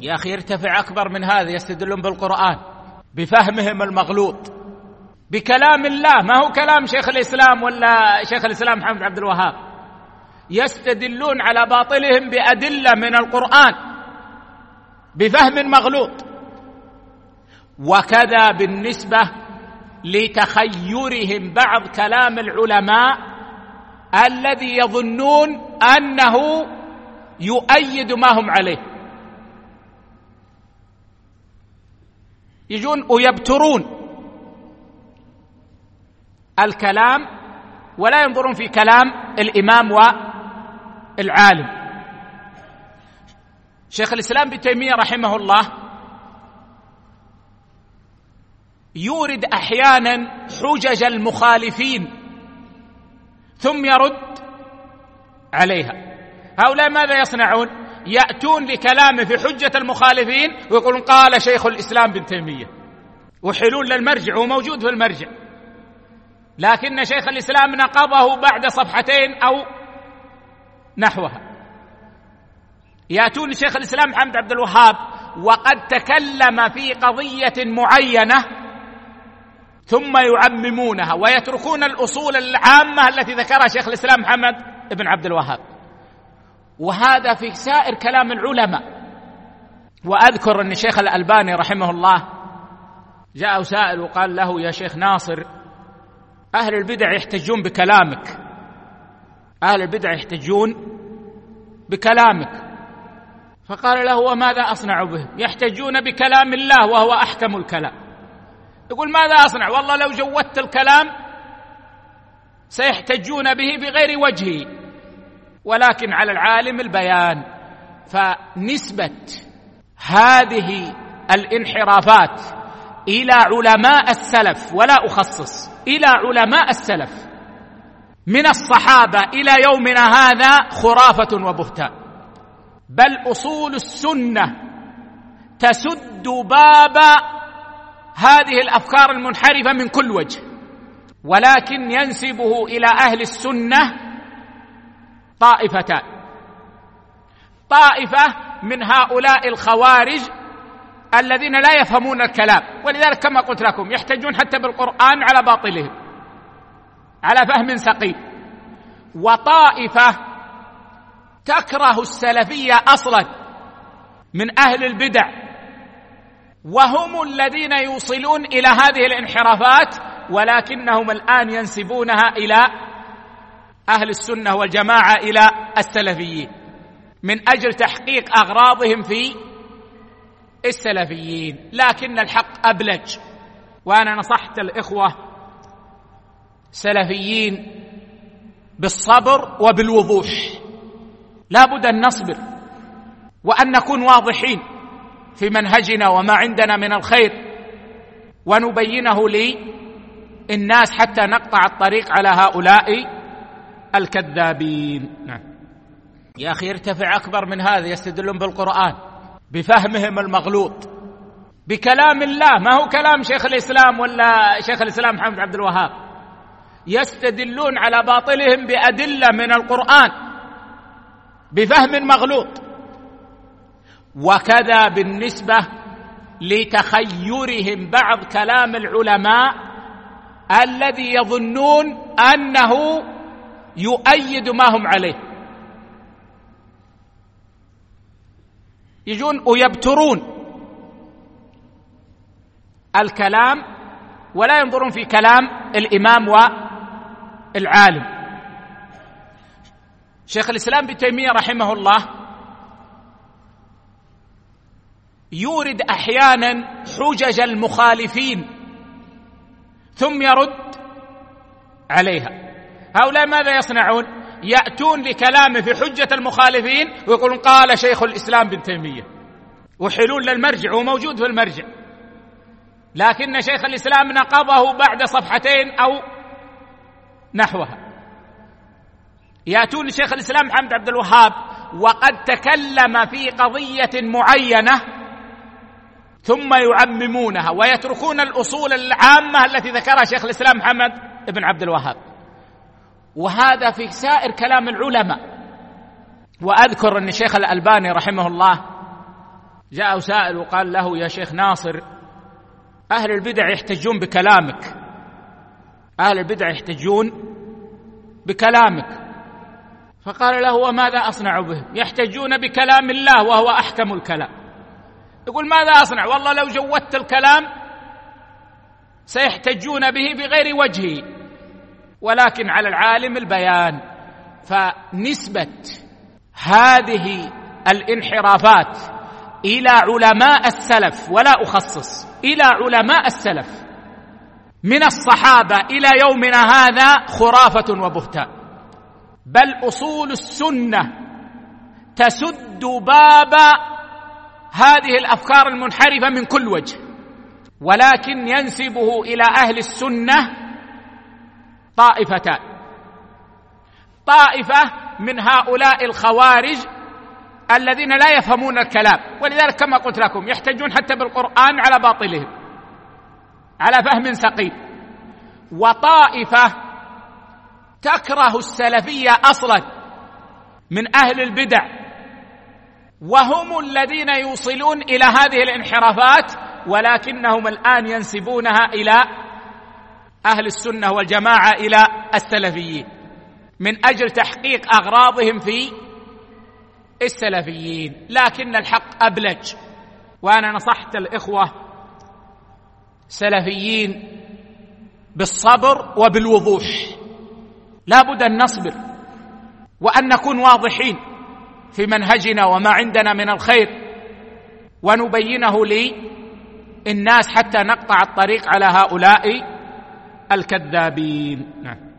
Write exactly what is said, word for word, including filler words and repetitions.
يا أخي يرتفع أكبر من هذا. يستدلون بالقرآن بفهمهم المغلوط بكلام الله، ما هو كلام شيخ الإسلام ولا شيخ الإسلام محمد عبد الوهاب. يستدلون على باطلهم بأدلة من القرآن بفهم مغلوط. وكذا بالنسبة لتخيرهم بعض كلام العلماء الذي يظنون أنه يؤيد ما هم عليه. يجون ويبترون الكلام ولا ينظرون في كلام الإمام والعالم. شيخ الإسلام ابن تيمية رحمه الله يورد أحيانا حجج المخالفين ثم يرد عليها. هؤلاء ماذا يصنعون؟ يأتون لكلامه في حجة المخالفين ويقولون قال شيخ الإسلام ابن تيمية، وحلول للمرجع وموجود في المرجع، لكن شيخ الإسلام نقضه بعد صفحتين أو نحوها. يأتون لشيخ الإسلام محمد عبد الوهاب وقد تكلم في قضية معينة ثم يعممونها ويتركون الأصول العامة التي ذكرها شيخ الإسلام محمد بن عبد الوهاب، وهذا في سائر كلام العلماء. وأذكر أن الشيخ الألباني رحمه الله جاء سائل وقال له يا شيخ ناصر أهل البدع يحتجون بكلامك، أهل البدع يحتجون بكلامك. فقال له وماذا أصنع بهم؟ يحتجون بكلام الله وهو أحكم الكلام. يقول ماذا أصنع؟ والله لو جودت الكلام سيحتجون به بغير وجهه، ولكن على العالم البيان. فنسبة هذه الانحرافات إلى علماء السلف، ولا أخصص، إلى علماء السلف من الصحابة إلى يومنا هذا خرافة وبهتان. بل أصول السنة تسد باب هذه الأفكار المنحرفة من كل وجه، ولكن ينسبه إلى أهل السنة طائفتان: طائفة من هؤلاء الخوارج الذين لا يفهمون الكلام، ولذلك كما قلت لكم يحتجون حتى بالقرآن على باطلهم على فهم سقيم. وطائفة تكره السلفية أصلا من أهل البدع، وهم الذين يوصلون إلى هذه الانحرافات، ولكنهم الآن ينسبونها إلى أهل السنة والجماعة، إلى السلفيين، من أجل تحقيق أغراضهم في السلفيين. لكن الحق أبلج، وأنا نصحت الإخوة سلفيين بالصبر وبالوضوح. لا بد أن نصبر وأن نكون واضحين في منهجنا وما عندنا من الخير، ونبينه للناس حتى نقطع الطريق على هؤلاء الكذابين. نعم. يا أخي يرتفع أكبر من هذا. يستدلون بالقرآن بفهمهم المغلوط بكلام الله، ما هو كلام شيخ الإسلام ولا شيخ الإسلام محمد عبد الوهاب. يستدلون على باطلهم بأدلة من القرآن بفهم مغلوط. وكذا بالنسبة لتخيرهم بعض كلام العلماء الذي يظنون أنه يؤيد ما هم عليه. يجون ويبترون الكلام ولا ينظرون في كلام الإمام والعالم. شيخ الإسلام ابن تيمية رحمه الله يورد أحيانا حجج المخالفين ثم يرد عليها. هؤلاء ماذا يصنعون؟ يأتون لكلامه في حجة المخالفين ويقولون قال شيخ الإسلام ابن تيمية، وحلول للمرجع وموجود في المرجع، لكن شيخ الإسلام نقضه بعد صفحتين أو نحوها. يأتون لشيخ الإسلام محمد عبد الوهاب وقد تكلم في قضية معينة ثم يعممونها ويتركون الأصول العامة التي ذكرها شيخ الإسلام محمد بن عبد الوهاب، وهذا في سائر كلام العلماء. وأذكر أن الشيخ الألباني رحمه الله جاء سائل وقال له: يا شيخ ناصر، أهل البدع يحتجون بكلامك، أهل البدع يحتجون بكلامك. فقال له: وماذا أصنع به؟ يحتجون بكلام الله وهو أحكم الكلام. يقول: ماذا أصنع؟ والله لو جودت الكلام سيحتجون به بغير وجهه، ولكن على العالم البيان. فنسبة هذه الانحرافات إلى علماء السلف، ولا أخصص، إلى علماء السلف من الصحابة إلى يومنا هذا خرافة وبهتان، بل أصول السنة تسد باب هذه الأفكار المنحرفة من كل وجه، ولكن ينسبه إلى أهل السنة طائفتان: طائفة من هؤلاء الخوارج الذين لا يفهمون الكلام، ولذلك كما قلت لكم يحتجون حتى بالقرآن على باطلهم على فهم سقيم. وطائفة تكره السلفية أصلا من أهل البدع، وهم الذين يوصلون إلى هذه الانحرافات، ولكنهم الآن ينسبونها إلى أهل السنة والجماعة، إلى السلفيين، من أجل تحقيق أغراضهم في السلفيين. لكن الحق أبلج، وأنا نصحت الإخوة سلفيين بالصبر وبالوضوح، لا بد أن نصبر وأن نكون واضحين في منهجنا وما عندنا من الخير، ونبينه للناس حتى نقطع الطريق على هؤلاء الكذابين. نعم.